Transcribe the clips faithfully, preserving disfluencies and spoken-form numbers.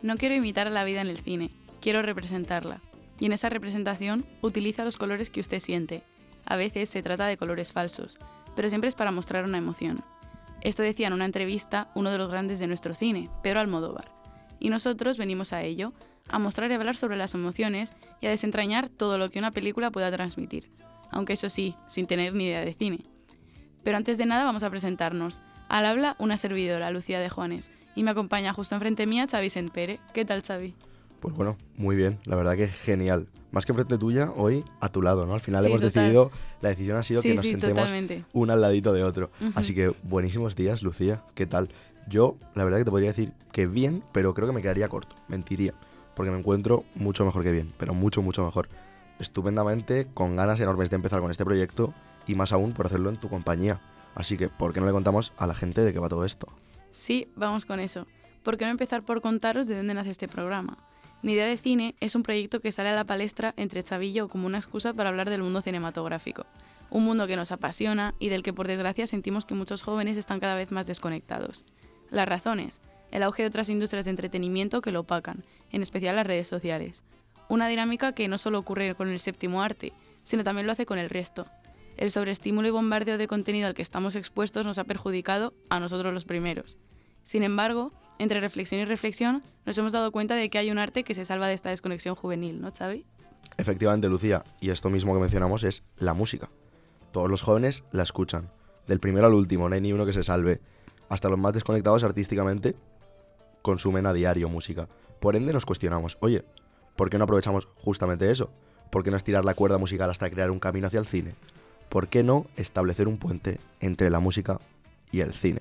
No quiero imitar a la vida en el cine, quiero representarla. Y en esa representación utiliza los colores que usted siente. A veces se trata de colores falsos, pero siempre es para mostrar una emoción. Esto decía en una entrevista uno de los grandes de nuestro cine, Pedro Almodóvar. Y nosotros venimos a ello, a mostrar y hablar sobre las emociones y a desentrañar todo lo que una película pueda transmitir. Aunque eso sí, sin tener ni idea de cine. Pero antes de nada vamos a presentarnos. Al habla una servidora, Lucía de Juanes, y me acompaña justo enfrente mía Xavi Sentpere. ¿Qué tal, Xavi? Pues bueno, muy bien, la verdad que genial. Más que enfrente tuya, hoy a tu lado, ¿no? Al final Sí, hemos total. decidido, la decisión ha sido Sí, que nos sí, sentemos totalmente. uno al ladito de otro. Uh-huh. Así que buenísimos días, Lucía, ¿qué tal? Yo, la verdad que te podría decir que bien, pero creo que me quedaría corto, mentiría, porque me encuentro mucho mejor que bien, pero mucho, mucho mejor. Estupendamente, con ganas enormes de empezar con este proyecto y más aún por hacerlo en tu compañía. Así que, ¿por qué no le contamos a la gente de qué va todo esto? Sí, vamos con eso. ¿Por qué no empezar por contaros de dónde nace este programa? Ni idea de cine es un proyecto que sale a la palestra entre Xavi y yo como una excusa para hablar del mundo cinematográfico. Un mundo que nos apasiona y del que por desgracia sentimos que muchos jóvenes están cada vez más desconectados. Las razones: el auge de otras industrias de entretenimiento que lo opacan, en especial las redes sociales. Una dinámica que no solo ocurre con el séptimo arte, sino también lo hace con el resto. El sobreestímulo y bombardeo de contenido al que estamos expuestos nos ha perjudicado a nosotros los primeros. Sin embargo, entre reflexión y reflexión, nos hemos dado cuenta de que hay un arte que se salva de esta desconexión juvenil, ¿no, Xavi? Efectivamente, Lucía, y esto mismo que mencionamos es la música. Todos los jóvenes la escuchan, del primero al último, no hay ni uno que se salve. Hasta los más desconectados artísticamente consumen a diario música. Por ende nos cuestionamos, oye, ¿por qué no aprovechamos justamente eso? ¿Por qué no estirar la cuerda musical hasta crear un camino hacia el cine? ¿Por qué no establecer un puente entre la música y el cine?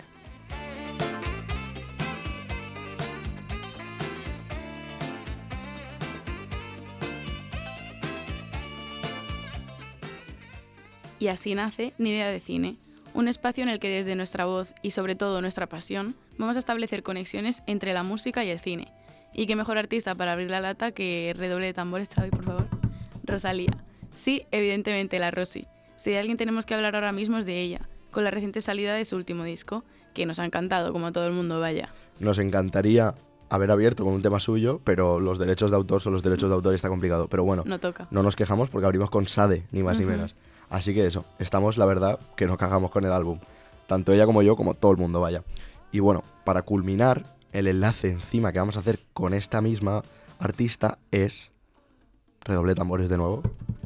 Y así nace Ni idea de cine, un espacio en el que desde nuestra voz y sobre todo nuestra pasión vamos a establecer conexiones entre la música y el cine. Y qué mejor artista para abrir la lata que redoble de tambores, Xavi, por favor. Rosalía. Sí, evidentemente la Rosy. Si de alguien tenemos que hablar ahora mismo es de ella, con la reciente salida de su último disco, que nos ha encantado, como a todo el mundo, vaya. Nos encantaría haber abierto con un tema suyo, pero los derechos de autor son los derechos de autor y está complicado. Pero bueno, no toca. No nos quejamos porque abrimos con Sade, ni más uh-huh. ni menos. Así que eso, estamos, la verdad, que nos cagamos con el álbum. Tanto ella como yo, como todo el mundo, vaya. Y bueno, para culminar, el enlace encima que vamos a hacer con esta misma artista es... Redoble de tambores de nuevo.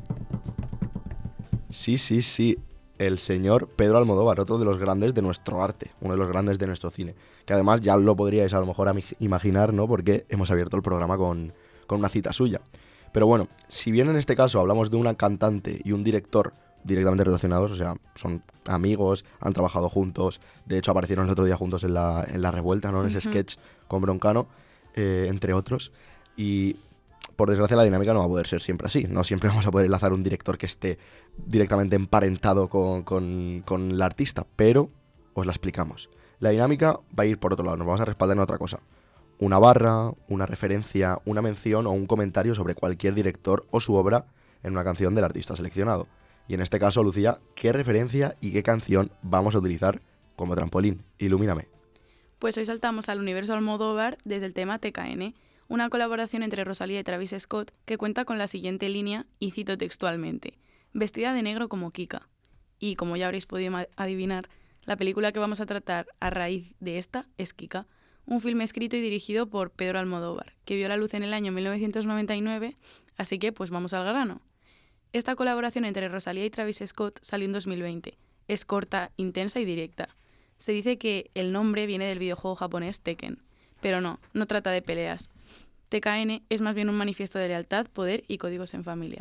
Sí, sí, sí. El señor Pedro Almodóvar, otro de los grandes de nuestro arte, uno de los grandes de nuestro cine. Que además ya lo podríais a lo mejor imaginar, ¿no? Porque hemos abierto el programa con, con una cita suya. Pero bueno, si bien en este caso hablamos de una cantante y un director directamente relacionados, o sea, son amigos, han trabajado juntos, de hecho aparecieron el otro día juntos en la, en la Revuelta, ¿no? En ese uh-huh. sketch con Broncano, eh, entre otros. Y por desgracia la dinámica no va a poder ser siempre así, no siempre vamos a poder enlazar un director que esté directamente emparentado con, con, con la artista, pero os la explicamos. La dinámica va a ir por otro lado, nos vamos a respaldar en otra cosa. Una barra, una referencia, una mención o un comentario sobre cualquier director o su obra en una canción del artista seleccionado. Y en este caso, Lucía, ¿qué referencia y qué canción vamos a utilizar como trampolín? Ilumíname. Pues hoy saltamos al universo Almodóvar desde el tema T K N, una colaboración entre Rosalía y Travis Scott que cuenta con la siguiente línea, y cito textualmente: vestida de negro como Kika. Y como ya habréis podido adivinar, la película que vamos a tratar a raíz de esta es Kika, un filme escrito y dirigido por Pedro Almodóvar, que vio la luz en el año mil novecientos noventa y nueve, así que pues vamos al grano. Esta colaboración entre Rosalía y Travis Scott salió en dos mil veinte. Es corta, intensa y directa. Se dice que el nombre viene del videojuego japonés Tekken, pero no, no trata de peleas. T K N es más bien un manifiesto de lealtad, poder y códigos en familia.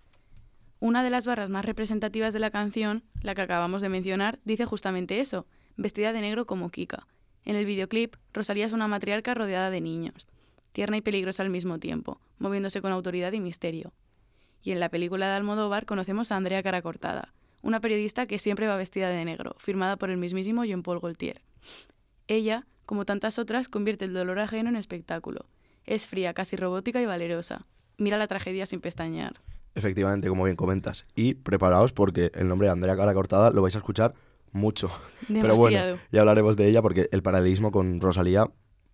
Una de las barras más representativas de la canción, la que acabamos de mencionar, dice justamente eso, vestida de negro como Kika. En el videoclip, Rosalía es una matriarca rodeada de niños, tierna y peligrosa al mismo tiempo, moviéndose con autoridad y misterio. Y en la película de Almodóvar conocemos a Andrea Caracortada, una periodista que siempre va vestida de negro, firmada por el mismísimo Jean-Paul Gaultier. Ella, como tantas otras, convierte el dolor ajeno en espectáculo. Es fría, casi robótica y valerosa. Mira la tragedia sin pestañear. Efectivamente, como bien comentas. Y preparaos porque el nombre de Andrea Caracortada lo vais a escuchar mucho. Demasiado. Pero bueno, ya hablaremos de ella porque el paralelismo con Rosalía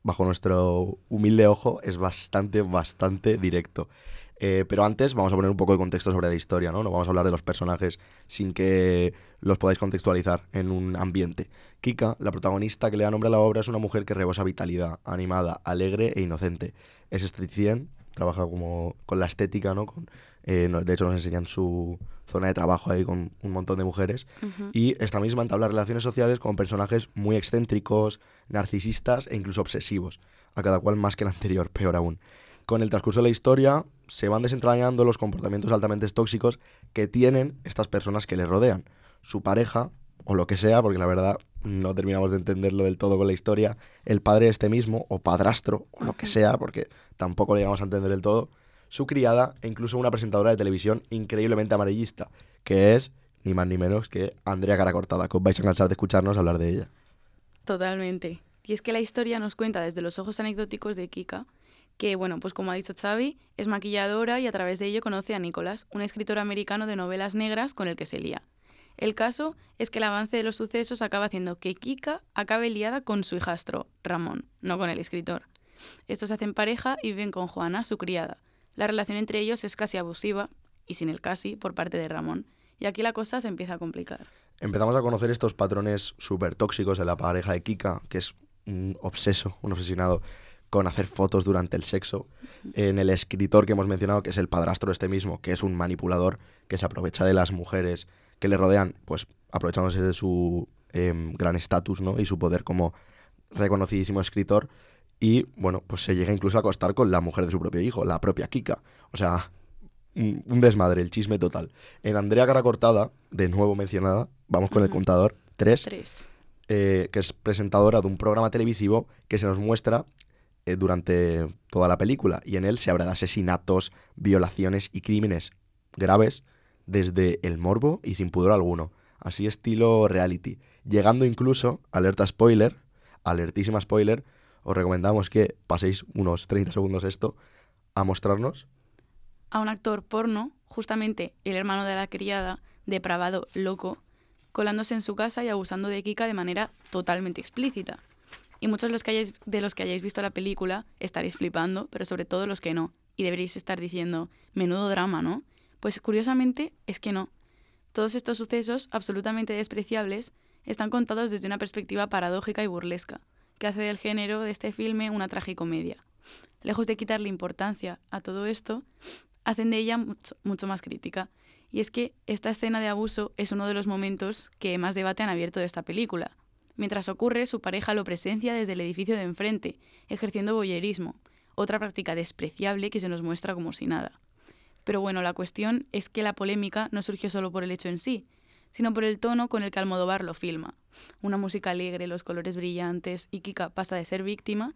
bajo nuestro humilde ojo, es bastante, bastante directo. Eh, pero antes vamos a poner un poco de contexto sobre la historia, ¿no? No vamos a hablar de los personajes sin que los podáis contextualizar en un ambiente. Kika, la protagonista que le da nombre a la obra, es una mujer que rebosa vitalidad, animada, alegre e inocente. Es estéticien, trabaja como con la estética, ¿no? Con, eh, no- de hecho nos enseñan su zona de trabajo ahí con un montón de mujeres. Ujú. Y esta misma entabla relaciones sociales con personajes muy excéntricos, narcisistas e incluso obsesivos. A cada cual más que el anterior, peor aún. Con el transcurso de la historia se van desentrañando los comportamientos altamente tóxicos que tienen estas personas que les rodean. Su pareja, o lo que sea, porque la verdad no terminamos de entenderlo del todo con la historia, el padre este mismo, o padrastro, o lo que Ujú. sea, porque tampoco lo llegamos a entender del todo, su criada e incluso una presentadora de televisión increíblemente amarillista, que es ni más ni menos que Andrea Caracortada, que os vais a cansar de escucharnos hablar de ella. Totalmente. Y es que la historia nos cuenta desde los ojos anecdóticos de Kika, que, bueno, pues como ha dicho Xavi, es maquilladora y a través de ello conoce a Nicholas, un escritor americano de novelas negras con el que se lía. El caso es que el avance de los sucesos acaba haciendo que Kika acabe liada con su hijastro, Ramón, no con el escritor. Estos se hacen pareja y viven con Juana, su criada. La relación entre ellos es casi abusiva, y sin el casi, por parte de Ramón. Y aquí la cosa se empieza a complicar. Empezamos a conocer estos patrones súper tóxicos en la pareja de Kika, que es un obseso, un obsesionado con hacer fotos durante el sexo. En el escritor que hemos mencionado, que es el padrastro este mismo, que es un manipulador que se aprovecha de las mujeres que le rodean, pues aprovechándose de su em, gran estatus, ¿no? Y su poder como reconocidísimo escritor. Y bueno, pues se llega incluso a acostar con la mujer de su propio hijo, la propia Kika. O sea, un un desmadre, el chisme total. En Andrea Caracortada, de nuevo mencionada, vamos con el Ujú. contador, tres, Tres. eh, que es presentadora de un programa televisivo que se nos muestra eh, durante toda la película. Y en él se habla de asesinatos, violaciones y crímenes graves desde el morbo y sin pudor alguno. Así estilo reality. Llegando incluso, alerta spoiler, alertísima spoiler, os recomendamos que paséis unos treinta segundos esto a mostrarnos. A un actor porno, justamente el hermano de la criada, depravado, loco, colándose en su casa y abusando de Kika de manera totalmente explícita. Y muchos de los que hayáis, de los que hayáis visto la película estaréis flipando, pero sobre todo los que no. Y deberéis estar diciendo, menudo drama, ¿no? Pues curiosamente es que no. Todos estos sucesos absolutamente despreciables están contados desde una perspectiva paradójica y burlesca, que hace del género de este filme una tragicomedia. Lejos de quitarle importancia a todo esto, hacen de ella mucho, mucho más crítica. Y es que esta escena de abuso es uno de los momentos que más debate han abierto de esta película. Mientras ocurre, su pareja lo presencia desde el edificio de enfrente, ejerciendo voyerismo, otra práctica despreciable que se nos muestra como si nada. Pero bueno, la cuestión es que la polémica no surgió solo por el hecho en sí, sino por el tono con el que Almodóvar lo filma. Una música alegre, los colores brillantes, y Kika pasa de ser víctima,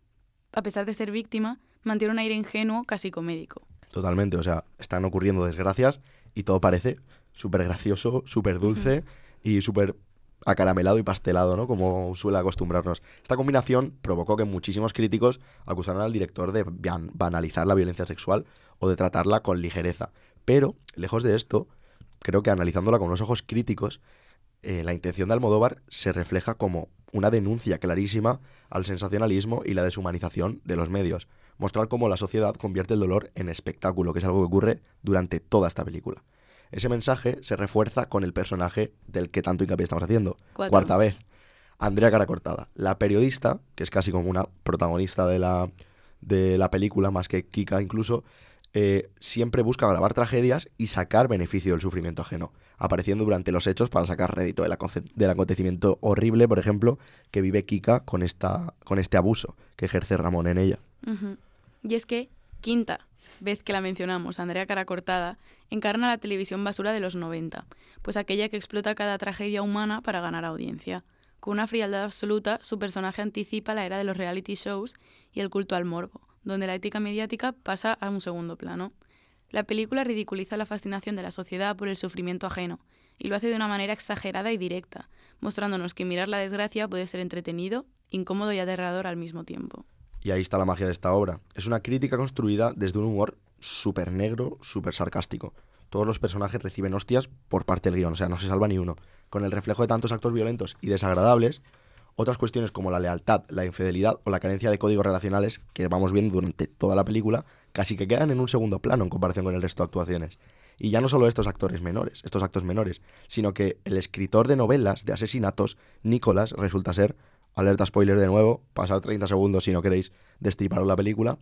a pesar de ser víctima, mantiene un aire ingenuo, casi comédico. Totalmente, o sea, están ocurriendo desgracias y todo parece súper gracioso, súper dulce Ujú. y súper acaramelado y pastelado, ¿no? Como suele acostumbrarnos. Esta combinación provocó que muchísimos críticos acusaran al director de ban- banalizar la violencia sexual o de tratarla con ligereza. Pero, lejos de esto, creo que analizándola con unos ojos críticos, eh, la intención de Almodóvar se refleja como una denuncia clarísima al sensacionalismo y la deshumanización de los medios. Mostrar cómo la sociedad convierte el dolor en espectáculo, que es algo que ocurre durante toda esta película. Ese mensaje se refuerza con el personaje del que tanto hincapié estamos haciendo. Cuatro. Cuarta vez. Andrea Caracortada, la periodista, que es casi como una protagonista de la, de la película, más que Kika incluso, eh, siempre busca grabar tragedias y sacar beneficio del sufrimiento ajeno, apareciendo durante los hechos para sacar rédito del, aconce- del acontecimiento horrible, por ejemplo, que vive Kika con, esta, con este abuso que ejerce Ramón en ella. Ujú. Y es que, quinta vez que la mencionamos, Andrea Caracortada encarna la televisión basura de los noventa, pues aquella que explota cada tragedia humana para ganar audiencia. Con una frialdad absoluta, su personaje anticipa la era de los reality shows y el culto al morbo, donde la ética mediática pasa a un segundo plano. La película ridiculiza la fascinación de la sociedad por el sufrimiento ajeno, y lo hace de una manera exagerada y directa, mostrándonos que mirar la desgracia puede ser entretenido, incómodo y aterrador al mismo tiempo. Y ahí está la magia de esta obra. Es una crítica construida desde un humor súper negro, súper sarcástico. Todos los personajes reciben hostias por parte del guión, o sea, no se salva ni uno. Con el reflejo de tantos actos violentos y desagradables, Otras cuestiones como la lealtad, la infidelidad o la carencia de códigos relacionales que vamos viendo durante toda la película casi que quedan en un segundo plano en comparación con el resto de actuaciones. Y ya no solo estos actores menores, estos actos menores, sino que el escritor de novelas de asesinatos, Nicholas, resulta ser, alerta spoiler de nuevo, pasar treinta segundos si no queréis destriparos la película,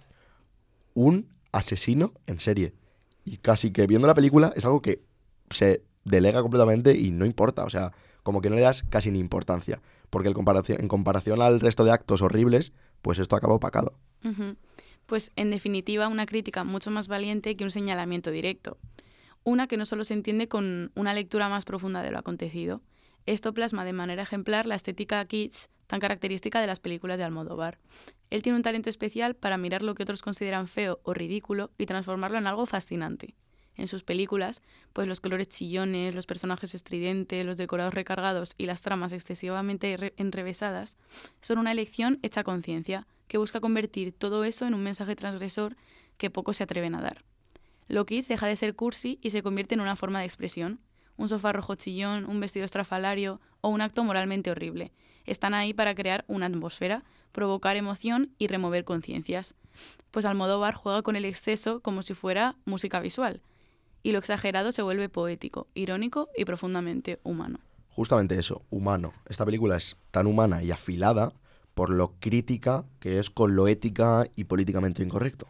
un asesino en serie. Y casi que viendo la película es algo que se delega completamente y no importa, o sea, como que no le das casi ni importancia, porque el comparación, en comparación al resto de actos horribles, pues esto acaba opacado. Uh-huh. Pues en definitiva una crítica mucho más valiente que un señalamiento directo. Una que no solo se entiende con una lectura más profunda de lo acontecido. Esto plasma de manera ejemplar la estética kitsch tan característica de las películas de Almodóvar. Él tiene un talento especial para mirar lo que otros consideran feo o ridículo y transformarlo en algo fascinante. En sus películas, pues los colores chillones, los personajes estridentes, los decorados recargados y las tramas excesivamente re- enrevesadas son una elección hecha a conciencia que busca convertir todo eso en un mensaje transgresor que pocos se atreven a dar. Lo kitsch deja de ser cursi y se convierte en una forma de expresión. Un sofá rojo chillón, un vestido estrafalario o un acto moralmente horrible. Están ahí para crear una atmósfera, provocar emoción y remover conciencias. Pues Almodóvar juega con el exceso como si fuera música visual. Y lo exagerado se vuelve poético, irónico y profundamente humano. Justamente eso, humano. Esta película es tan humana y afilada por lo crítica que es con lo ética y políticamente incorrecto.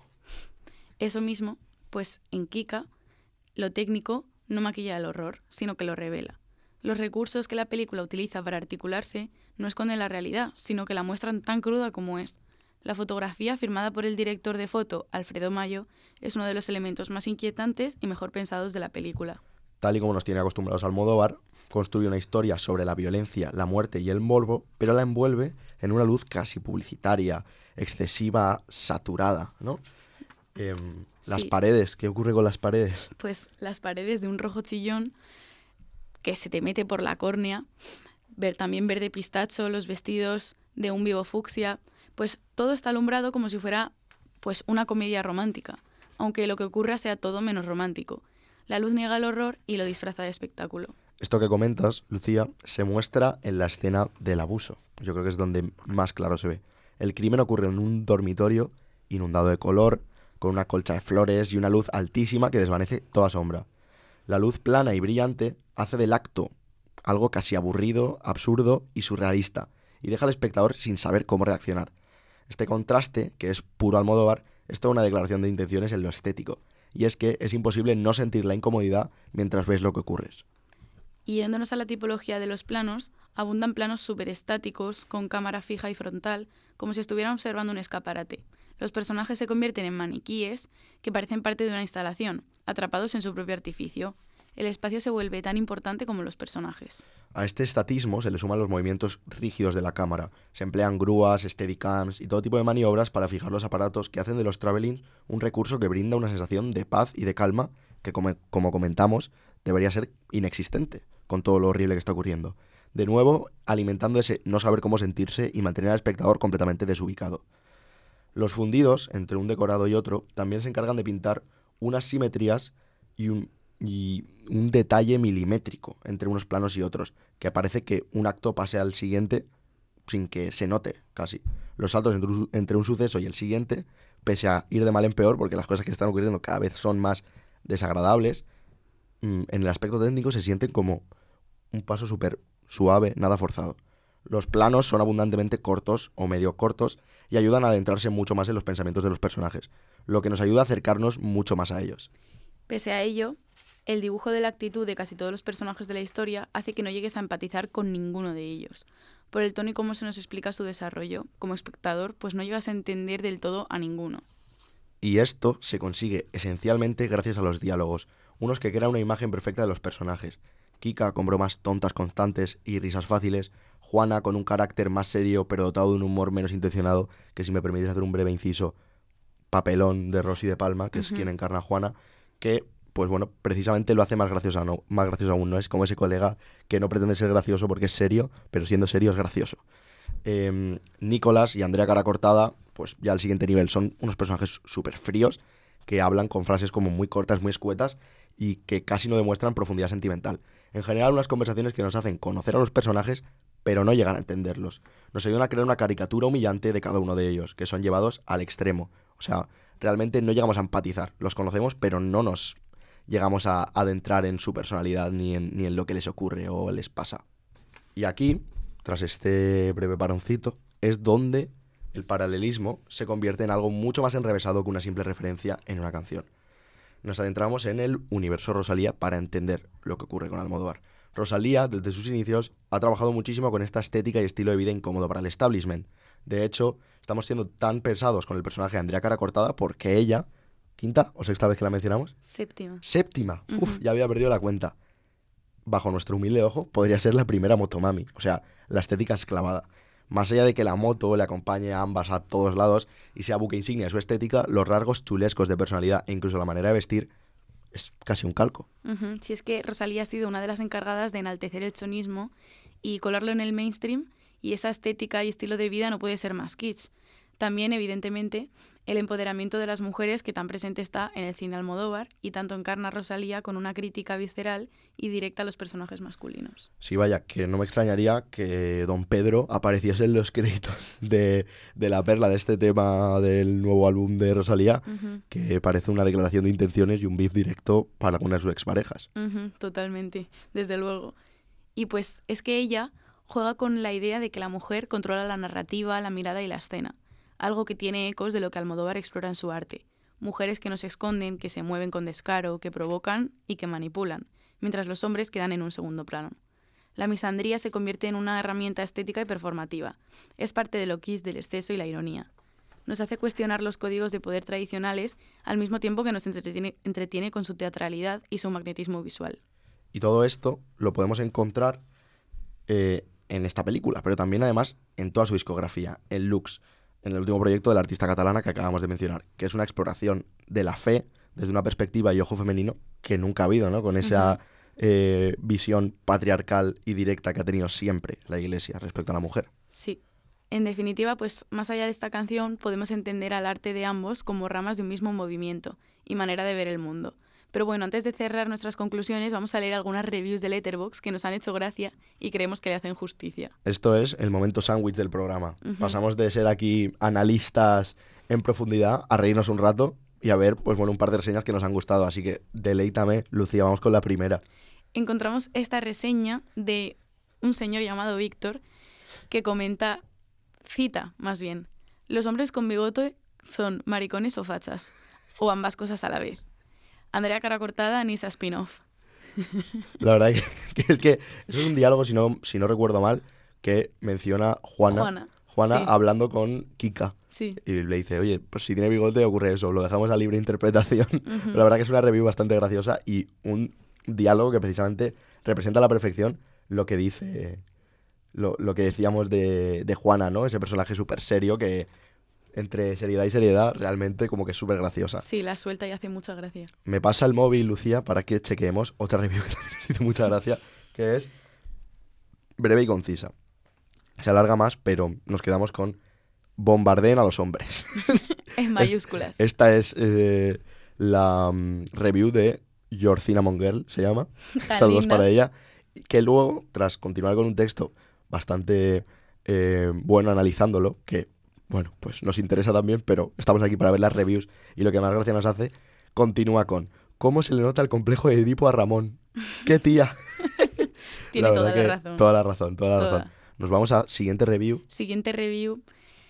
Eso mismo, pues en Kika, lo técnico no maquilla el horror, sino que lo revela. Los recursos que la película utiliza para articularse no esconden la realidad, sino que la muestran tan cruda como es. La fotografía, firmada por el director de foto, Alfredo Mayo, es uno de los elementos más inquietantes y mejor pensados de la película. Tal y como nos tiene acostumbrados Almodóvar, construye una historia sobre la violencia, la muerte y el morbo, pero la envuelve en una luz casi publicitaria, excesiva, saturada, ¿no? Eh, las Sí. paredes, ¿qué ocurre con las paredes? Pues las paredes de un rojo chillón que se te mete por la córnea, ver también verde pistacho, los vestidos de un vivo fucsia, pues todo está alumbrado como si fuera pues una comedia romántica, aunque lo que ocurra sea todo menos romántico. La luz niega el horror y lo disfraza de espectáculo. Esto que comentas, Lucía, se muestra en la escena del abuso. Yo creo que es donde más claro se ve. El crimen ocurre en un dormitorio inundado de color, con una colcha de flores y una luz altísima que desvanece toda sombra. La luz plana y brillante hace del acto algo casi aburrido, absurdo y surrealista, y deja al espectador sin saber cómo reaccionar. Este contraste, que es puro Almodóvar, es toda una declaración de intenciones en lo estético, y es que es imposible no sentir la incomodidad mientras ves lo que ocurre. Y yéndonos a la tipología de los planos, abundan planos superestáticos, con cámara fija y frontal, como si estuvieran observando un escaparate. Los personajes se convierten en maniquíes que parecen parte de una instalación, atrapados en su propio artificio. El espacio se vuelve tan importante como los personajes. A este estatismo se le suman los movimientos rígidos de la cámara. Se emplean grúas, steadicams y todo tipo de maniobras para fijar los aparatos que hacen de los travelings un recurso que brinda una sensación de paz y de calma que, como, como comentamos, debería ser inexistente con todo lo horrible que está ocurriendo. De nuevo, alimentando ese no saber cómo sentirse y mantener al espectador completamente desubicado. Los fundidos, entre un decorado y otro, también se encargan de pintar unas simetrías y un, y un detalle milimétrico entre unos planos y otros, que parece que un acto pase al siguiente sin que se note, casi. Los saltos entre un, entre un suceso y el siguiente, pese a ir de mal en peor, porque las cosas que están ocurriendo cada vez son más desagradables, en el aspecto técnico se sienten como un paso súper suave, nada forzado. Los planos son abundantemente cortos o medio cortos y ayudan a adentrarse mucho más en los pensamientos de los personajes, lo que nos ayuda a acercarnos mucho más a ellos. Pese a ello, el dibujo de la actitud de casi todos los personajes de la historia hace que no llegues a empatizar con ninguno de ellos. Por el tono y cómo se nos explica su desarrollo, como espectador, pues no llegas a entender del todo a ninguno. Y esto se consigue esencialmente gracias a los diálogos, unos que crean una imagen perfecta de los personajes. Kika con bromas tontas constantes y risas fáciles, Juana con un carácter más serio pero dotado de un humor menos intencionado, que si me permitís hacer un breve inciso, papelón de Rosy de Palma, que uh-huh. es quien encarna a Juana, que pues bueno, precisamente lo hace más gracioso, no, más gracioso aún, ¿no? Es como ese colega que no pretende ser gracioso porque es serio, pero siendo serio es gracioso. Eh, Nicholas y Andrea Cara Cortada, pues ya al siguiente nivel, son unos personajes súper fríos que hablan con frases como muy cortas, muy escuetas y que casi no demuestran profundidad sentimental. En general, unas conversaciones que nos hacen conocer a los personajes, pero no llegan a entenderlos. Nos ayudan a crear una caricatura humillante de cada uno de ellos, que son llevados al extremo. O sea, realmente no llegamos a empatizar. Los conocemos, pero no nos llegamos a adentrar en su personalidad ni en, ni en lo que les ocurre o les pasa. Y aquí, tras este breve paroncito, es donde el paralelismo se convierte en algo mucho más enrevesado que una simple referencia en una canción. Nos adentramos en el universo Rosalía para entender lo que ocurre con Almodóvar. Rosalía, desde sus inicios, ha trabajado muchísimo con esta estética y estilo de vida incómodo para el establishment. De hecho, estamos siendo tan pesados con el personaje de Andrea Caracortada porque ella, ¿quinta o sexta vez que la mencionamos? Séptima. Séptima. Uh-huh. Uf, ya había perdido la cuenta. Bajo nuestro humilde ojo, podría ser la primera motomami. O sea, la estética es clavada. Más allá de que la moto le acompañe a ambas a todos lados y sea buque insignia de su estética, los rasgos chulescos de personalidad e incluso la manera de vestir es casi un calco. Uh-huh. Si es que Rosalía ha sido una de las encargadas de enaltecer el chonismo y colarlo en el mainstream, y esa estética y estilo de vida no puede ser más kitsch. También, evidentemente, el empoderamiento de las mujeres que tan presente está en el cine Almodóvar y tanto encarna Rosalía con una crítica visceral y directa a los personajes masculinos. Sí, vaya, que no me extrañaría que Don Pedro apareciese en los créditos de, de la perla de este tema del nuevo álbum de Rosalía, uh-huh. que parece una declaración de intenciones y un beef directo para alguna de sus exparejas. Uh-huh, totalmente, desde luego. Y pues es que ella juega con la idea de que la mujer controla la narrativa, la mirada y la escena. Algo que tiene ecos de lo que Almodóvar explora en su arte. Mujeres que no se esconden, que se mueven con descaro, que provocan y que manipulan, mientras los hombres quedan en un segundo plano. La misandría se convierte en una herramienta estética y performativa. Es parte de lo kitsch del exceso y la ironía. Nos hace cuestionar los códigos de poder tradicionales al mismo tiempo que nos entretiene, entretiene con su teatralidad y su magnetismo visual. Y todo esto lo podemos encontrar eh, en esta película, pero también además en toda su discografía, en Lux, en el último proyecto de la artista catalana que acabamos de mencionar, que es una exploración de la fe desde una perspectiva y ojo femenino que nunca ha habido, ¿no? Con esa uh-huh. eh, visión patriarcal y directa que ha tenido siempre la Iglesia respecto a la mujer. Sí. En definitiva, pues más allá de esta canción podemos entender al arte de ambos como ramas de un mismo movimiento y manera de ver el mundo. Pero bueno, antes de cerrar nuestras conclusiones, vamos a leer algunas reviews de Letterboxd que nos han hecho gracia y creemos que le hacen justicia. Esto es el momento sándwich del programa. Uh-huh. Pasamos de ser aquí analistas en profundidad a reírnos un rato y a ver, pues bueno, un par de reseñas que nos han gustado. Así que deleítame, Lucía, vamos con la primera. Encontramos esta reseña de un señor llamado Víctor que comenta, cita más bien, los hombres con bigote son maricones o fachas, o ambas cosas a la vez. Andrea Caracortada, Nisa spin-off. La verdad que, que es que eso es un diálogo, si no, si no recuerdo mal, que menciona Juana, Juana, Juana sí. hablando con Kika. Sí. Y le dice, oye, pues si tiene bigote ocurre eso, lo dejamos a libre interpretación. Uh-huh. Pero la verdad que es una review bastante graciosa y un diálogo que precisamente representa a la perfección lo que dice, lo, lo que decíamos de, de Juana, ¿no? Ese personaje súper serio que entre seriedad y seriedad realmente como que es súper graciosa. Sí, la suelta y hace mucha gracia. Me pasa el móvil, Lucía, para que chequeemos otra review que también nos hizo mucha gracia, que es breve y concisa. Se alarga más, pero nos quedamos con bombardeen a los hombres. En mayúsculas. Esta es eh, la um, review de Your Cinnamon Girl, se llama. Saludos para ella. Que luego, tras continuar con un texto bastante eh, bueno analizándolo, que bueno, pues nos interesa también, pero estamos aquí para ver las reviews y lo que más gracia nos hace, continúa con ¿cómo se le nota el complejo de Edipo a Ramón? ¡Qué tía! Tiene la toda que, la razón. Toda la razón, toda la Toda. razón. Nos vamos a siguiente review. Siguiente review.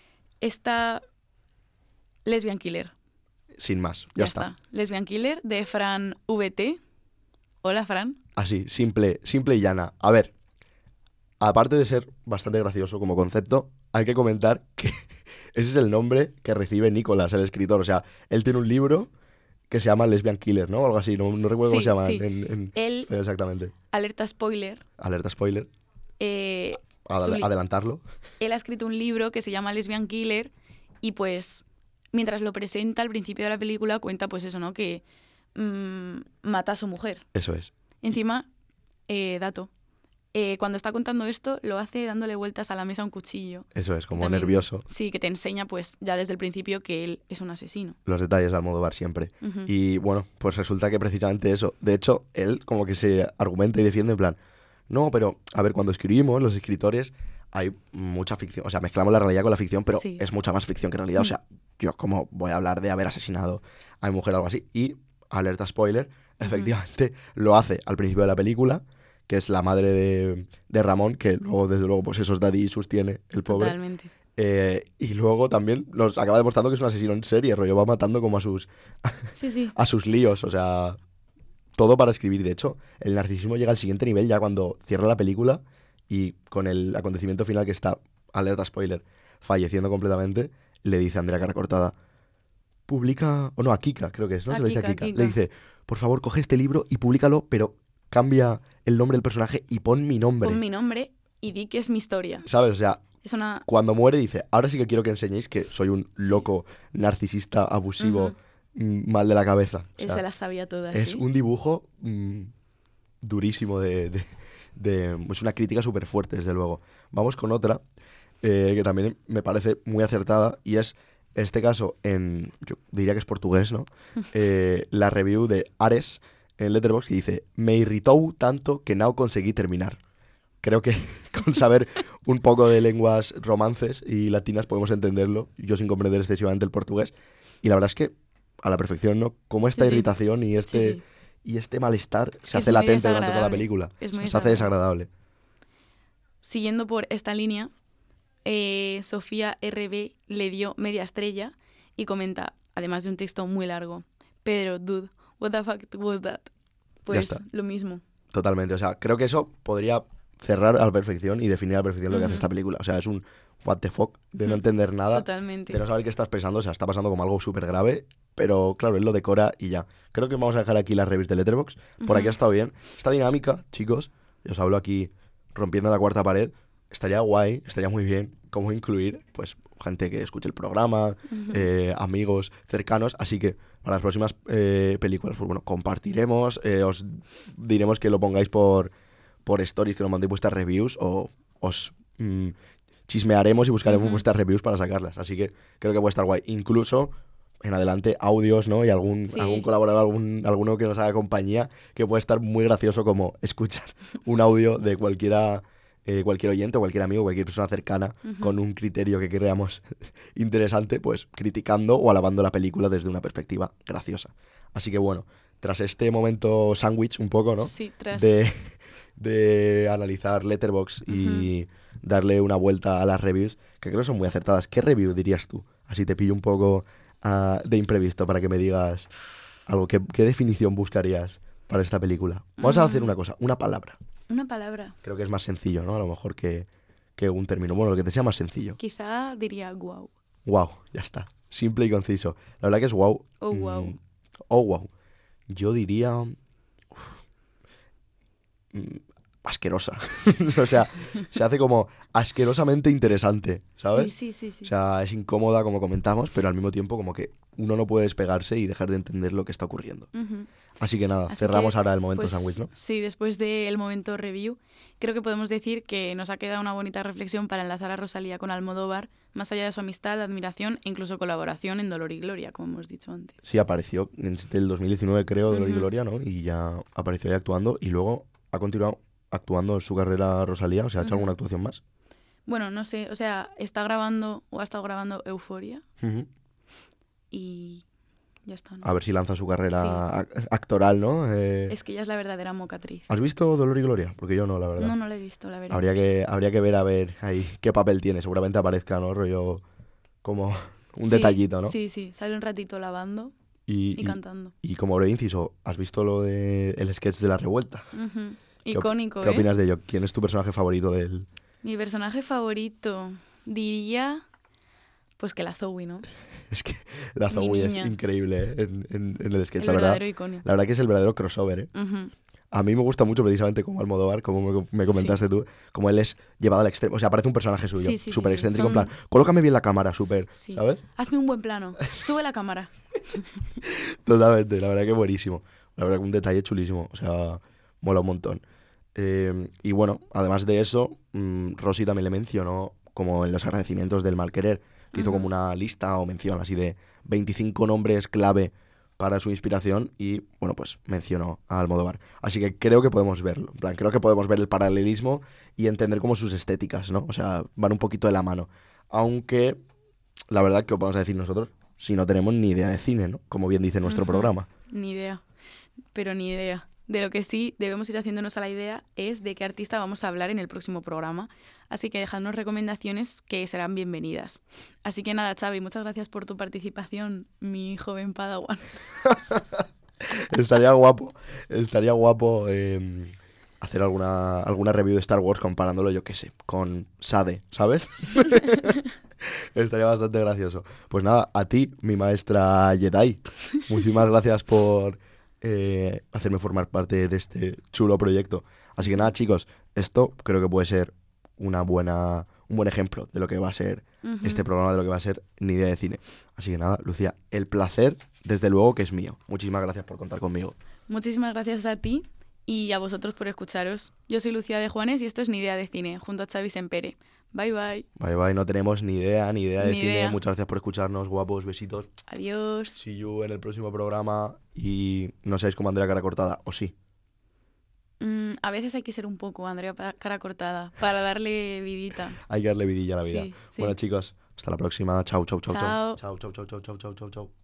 Esta Lesbian Killer. Sin más, ya, Ya está. está. Lesbian Killer de Fran V T. Hola, Fran. Así, simple, simple y llana. A ver, aparte de ser bastante gracioso como concepto, hay que comentar que ese es el nombre que recibe Nicolás, el escritor. O sea, él tiene un libro que se llama Lesbian Killer, ¿no? O algo así, no, no recuerdo Sí, cómo se llama. sí. En, en, Él, pero exactamente. alerta spoiler, Alerta spoiler. eh, Ad- su li- adelantarlo. él ha escrito un libro que se llama Lesbian Killer y pues mientras lo presenta al principio de la película cuenta pues eso, ¿no? Que mmm, mata a su mujer. Eso es. Encima, eh, dato, eh, cuando está contando esto lo hace dándole vueltas a la mesa un cuchillo. Eso es, como También- nervioso. Sí, que te enseña pues ya desde el principio que él es un asesino. Los detalles de Almodóvar siempre. Ujú. Y bueno, pues resulta que precisamente eso. De hecho, él como que se argumenta y defiende en plan, No, pero, a ver, cuando escribimos, los escritores, hay mucha ficción. O sea, mezclamos la realidad con la ficción, pero Sí. es mucha más ficción que realidad. O sea, yo como voy a hablar de haber asesinado a mi mujer o algo así. Y, alerta spoiler, efectivamente lo hace al principio de la película, que es la madre de, de Ramón, que luego, desde luego, pues esos daddy issues tiene el pobre. Totalmente. Eh, y luego también nos acaba demostrando que es un asesino en serie, rollo, va matando como a sus, Sí, sí. a sus líos, o sea, todo para escribir. De hecho, el narcisismo llega al siguiente nivel ya cuando cierra la película y con el acontecimiento final que está, alerta spoiler, falleciendo completamente, le dice a Andrea cara cortada, publica, o no, a Kika, creo que es, ¿no? A Se le dice a Kika, Kika. Kika. Le dice, por favor, coge este libro y públicalo, pero cambia el nombre del personaje y pon mi nombre. Pon mi nombre y di que es mi historia. ¿Sabes? O sea, Es una... cuando muere dice, ahora sí que quiero que enseñéis que soy un Sí. loco, narcisista, abusivo, Ujú. mm, mal de la cabeza. O Él sea, se las sabía todas, es ¿sí? un dibujo mm, durísimo de, de- de- es una crítica súper fuerte, desde luego. Vamos con otra eh, que también me parece muy acertada y es, en este caso, en, yo diría que es portugués, ¿no? Eh, la review de Ares en Letterboxd que dice, me irritó tanto que no conseguí terminar. Creo que con saber un poco de lenguas romances y latinas podemos entenderlo, yo sin comprender excesivamente el portugués. Y la verdad es que a la perfección, ¿no? Como esta Sí, sí. irritación y este, Sí, sí. y este malestar Es se que es hace muy latente durante toda la desagradable. película. Es muy Se hace desagradable. Siguiendo por esta línea, eh, Sofía R B le dio media estrella y comenta, además de un texto muy largo, Pedro, dude, what the fuck was that? Pues está. lo mismo. Totalmente. O sea, creo que eso podría cerrar a la perfección y definir a la perfección lo que hace Ujú. esta película. O sea, es un what the fuck de no Ujú. entender nada, Totalmente. de no saber qué estás pensando. O sea, está pasando como algo súper grave, pero claro, él lo decora y ya. Creo que vamos a dejar aquí las reviews de Letterboxd. Por aquí ha Ujú. estado bien. Esta dinámica, chicos, yo os hablo aquí rompiendo la cuarta pared. Estaría guay, estaría muy bien cómo incluir, pues, gente que escuche el programa, Ujú. eh, amigos cercanos. Así que para las próximas eh, películas, pues bueno, compartiremos, eh, os diremos que lo pongáis por, por stories, que nos mandéis vuestras reviews o os mm, chismearemos y buscaremos Ujú. vuestras reviews para sacarlas. Así que creo que puede estar guay. Incluso en adelante audios, ¿no? Y algún, Sí. algún colaborador, algún, alguno que nos haga compañía, que puede estar muy gracioso como escuchar un audio de cualquiera, eh, cualquier oyente, o cualquier amigo, cualquier persona cercana, Ujú. con un criterio que creamos interesante, pues criticando o alabando la película desde una perspectiva graciosa. Así que bueno, tras este momento sándwich un poco, ¿no? Sí, tras... De, de analizar Letterboxd y darle una vuelta a las reviews, que creo que son muy acertadas. ¿Qué review dirías tú? Así te pillo un poco ah, de imprevisto para que me digas algo. ¿Qué, qué definición buscarías para esta película? Vamos a hacer Mm. una cosa, una palabra. Una palabra. Creo que es más sencillo, ¿no? A lo mejor que, que un término. Bueno, lo que te sea más sencillo. Quizá diría wow. Wow, ya está. Simple y conciso. La verdad que es wow. Oh, Mm, wow. oh, wow. Yo diría... uf, mm, asquerosa. O sea, se hace como asquerosamente interesante, ¿sabes? Sí, sí, sí, sí. O sea, es incómoda, como comentamos, pero al mismo tiempo como que uno no puede despegarse y dejar de entender lo que está ocurriendo. Ujú. Así que nada, Así cerramos que, ahora el momento pues, sándwich, ¿no? Sí, después del momento review, creo que podemos decir que nos ha quedado una bonita reflexión para enlazar a Rosalía con Almodóvar, más allá de su amistad, admiración e incluso colaboración en Dolor y Gloria, como hemos dicho antes. Sí, apareció en el dos mil diecinueve, creo, Dolor y Ujú. Gloria, ¿no? Y ya apareció ahí actuando y luego ha continuado actuando en su carrera Rosalía. O sea, ¿ha hecho Ujú. alguna actuación más? Bueno, no sé, o sea, está grabando o ha estado grabando Euforia Ujú. y ya está, ¿no? A ver si lanza su carrera ac- actoral, ¿no? Eh, Es que ella es la verdadera mocatriz. ¿Has visto Dolor y Gloria? Porque yo no, la verdad. No, no la he visto, la veremos. Habría que, habría que ver a ver ahí qué papel tiene. Seguramente aparezca, ¿no? Rollo como un Sí, detallito, ¿no? Sí, sí, sale un ratito lavando Y, y y- cantando. y como breve inciso, ¿has visto lo de el sketch de la revuelta? Ujú. ¿Qué op- Icónico, ¿Qué ¿eh? opinas de ello? ¿Quién es tu personaje favorito del...? Mi personaje favorito, diría, pues que la Zoe, ¿no? Es que la Mi Zoe es niña. increíble, ¿eh? en, en- en el sketch, El la verdad. verdadero icono. La verdad que es el verdadero crossover, ¿eh? Ujú. A mí me gusta mucho precisamente como Almodóvar, como me, me comentaste tú, como él es llevado al extremo. O sea, parece un personaje suyo, Sí, sí, sí, súper sí. excéntrico, Son- en plan, colócame bien la cámara, súper, Sí. ¿sabes? Hazme un buen plano. Sube la cámara. Totalmente, la verdad que buenísimo. La verdad que un detalle chulísimo, o sea, mola un montón. Eh, y bueno, además de eso, mm, Rosy también le mencionó, como en los agradecimientos del Malquerer, que hizo Ujú. como una lista o mención así de veinticinco nombres clave para su inspiración y, bueno, pues mencionó a Almodóvar. Así que creo que podemos verlo. En plan, creo que podemos ver el paralelismo y entender como sus estéticas, ¿no? O sea, van un poquito de la mano. Aunque, la verdad, ¿qué os vamos a decir nosotros? Si no tenemos ni idea de cine, ¿no? Como bien dice nuestro Ujú. programa. Ni idea, pero ni idea. De lo que sí debemos ir haciéndonos a la idea es de qué artista vamos a hablar en el próximo programa. Así que dejadnos recomendaciones que serán bienvenidas. Así que nada, Xavi, muchas gracias por tu participación, mi joven Padawan. Estaría guapo, estaría guapo eh, hacer alguna, alguna review de Star Wars comparándolo, yo qué sé, con Sade, ¿sabes? Estaría bastante gracioso. Pues nada, a ti, mi maestra Jedi, muchísimas gracias por eh, hacerme formar parte de este chulo proyecto. Así que nada, chicos, esto creo que puede ser una buena, un buen ejemplo de lo que va a ser Ujú. este programa, de lo que va a ser Ni idea de cine. Así que nada, Lucía, el placer, desde luego que es mío. Muchísimas gracias por contar conmigo. Muchísimas gracias a ti y a vosotros por escucharos. Yo soy Lucía de Juanes y esto es Ni idea de cine, junto a Xavi Sempere. Bye, bye. Bye bye, no tenemos ni idea, ni idea de Ni cine. idea. Muchas gracias por escucharnos, guapos, besitos. Adiós. See you en el próximo programa. Y no seáis como Andrea Cara Cortada, o sí. Mm, a veces hay que ser un poco Andrea pa- cara cortada para darle vidita. Hay que darle vidilla a la vida. Sí, sí. Bueno, chicos, hasta la próxima. Chau, chau, chau, chau. Chao. Chau, chau, chau, chau, chau, chau, chau, chau.